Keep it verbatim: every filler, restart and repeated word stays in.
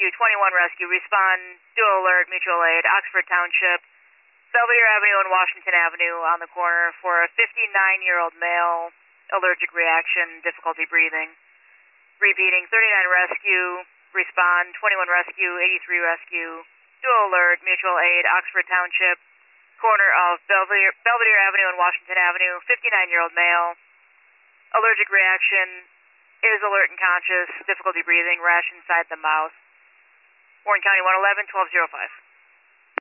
Rescue, twenty-one Rescue, respond, dual alert, mutual aid, Oxford Township, Belvedere Avenue and Washington Avenue on the corner for a fifty-nine-year-old male, allergic reaction, difficulty breathing. Repeating, thirty-nine Rescue, respond, twenty-one Rescue, eighty-three Rescue, dual alert, mutual aid, Oxford Township, corner of Belvedere, Belvedere Avenue and Washington Avenue, fifty-nine-year-old male, allergic reaction, is alert and conscious, difficulty breathing, rash inside the mouth. Warren County one eleven, twelve oh five.